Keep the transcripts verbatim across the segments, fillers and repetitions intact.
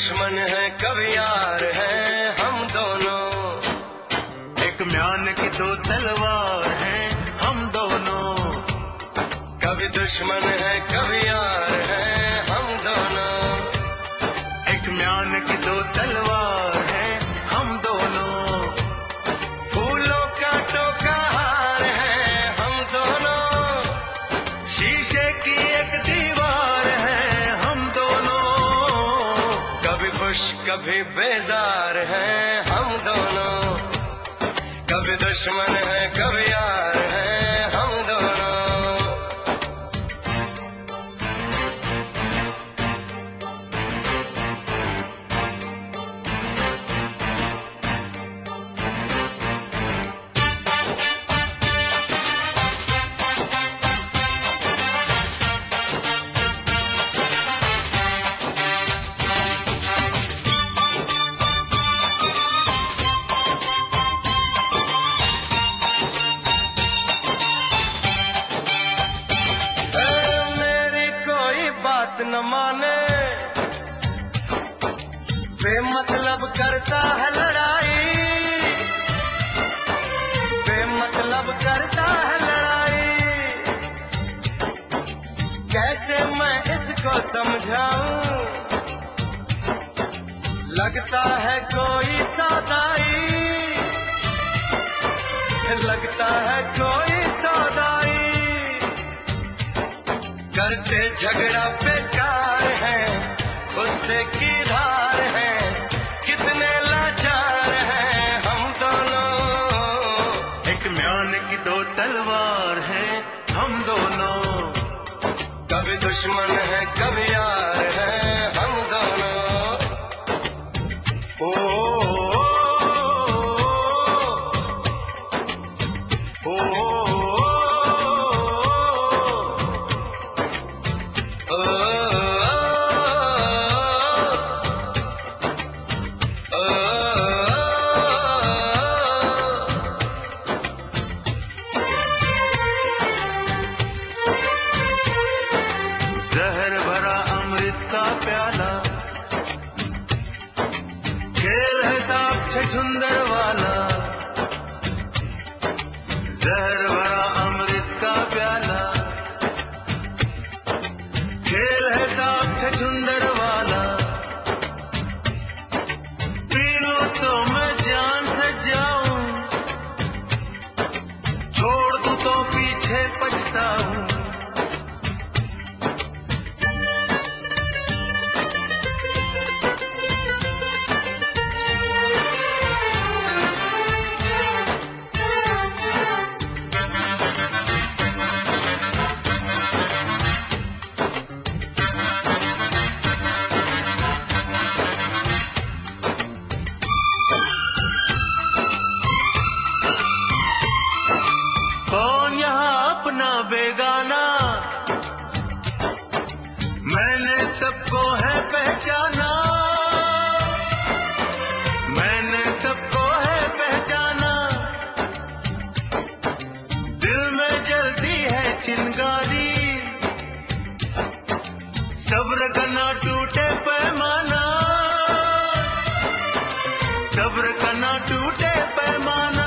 दुश्मन है कभी यार हैं हम दोनों, एक म्यान की दो तलवार हैं हम दोनों। कभी दुश्मन है कभी यार हैं हम दोनों, एक म्यान की दो तलवार हैं हम दोनों। फूलों कांटों का हार हैं हम दोनों, शीशे की एक दीवार है हम दोनों। कभी खुश कभी बेजार हैं हम दोनों, कभी दुश्मन है कभी यार हैं हम दोनों। बात न माने बेमतलब करता है लड़ाई, बेमतलब करता है लड़ाई। कैसे मैं इसको समझाऊं, लगता है कोई सौदाई, लगता है कोई सौदाई। करते झगड़ा बेकार है, गुस्से की धार है, कितने लाचार हैं हम दोनों। एक म्यान की दो तलवार हैं हम दोनों, कभी दुश्मन है कभी यार हैं हम दोनों। ओ, ओ, ओ, ओ, ओ, जहर भरा अमृत का प्याला, खेल है साक्ष झुंझर वाला। जहर भरा अमृत का प्याला, खेल है साक्ष झुंझर वाला। पी लो तो मैं जान से जाऊं, छोड़ दूं तो पीछे पछताऊं। कौन यहाँ अपना बेगाना, मैंने सबको है पहचाना, मैंने सबको है पहचाना। दिल में जलती है चिंगारी, सब्र का ना टूटे पैमाना, सब्र का ना टूटे पैमाना।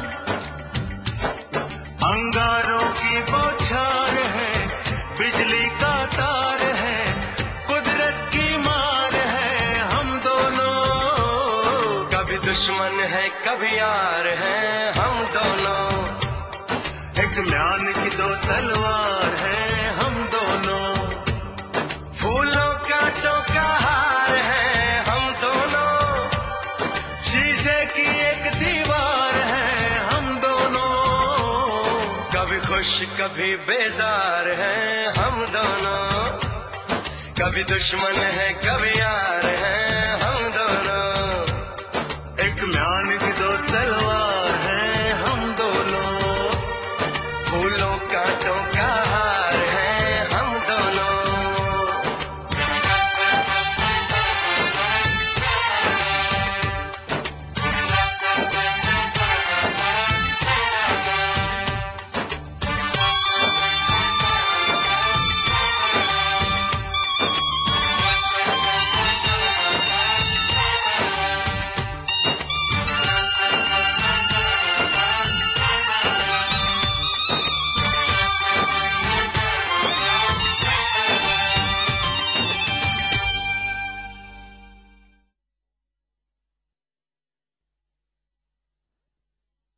अंगारों की बौछार है, बिजली का तार है, कुदरत की मार है हम दोनों। कभी दुश्मन है कभी यार हैं हम दोनों, एक म्यान की दो तलवार हैं हम दोनों। फूलों कांटों का हार हैं हम दोनों, शीशे की एक दीवार है हम दोनों। कभी खुश कभी बेजार हैं हम दोनों, कभी दुश्मन है कभी यार हैं हम दोनों। एक म्यान की दो तलवार हैं हम दोनों, फूलों कांटों का हार हैं हम दोनों।